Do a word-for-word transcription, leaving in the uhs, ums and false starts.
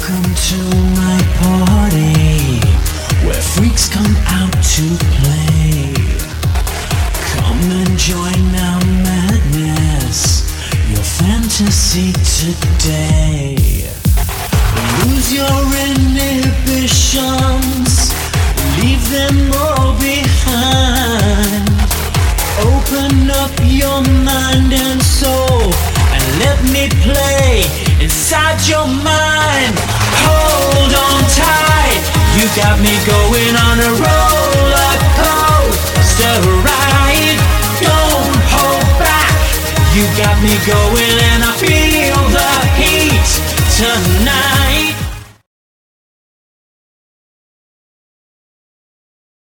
Welcome to my party, where freaks come out to play. Come and join our madness, your fantasy today. Lose your inhibitions, leave them all behind. Open up your mind and soul, and let me play inside your mind. Hold on tight, you got me going on a roller coaster ride. Don't hold back, you got me going and I feel the heat tonight.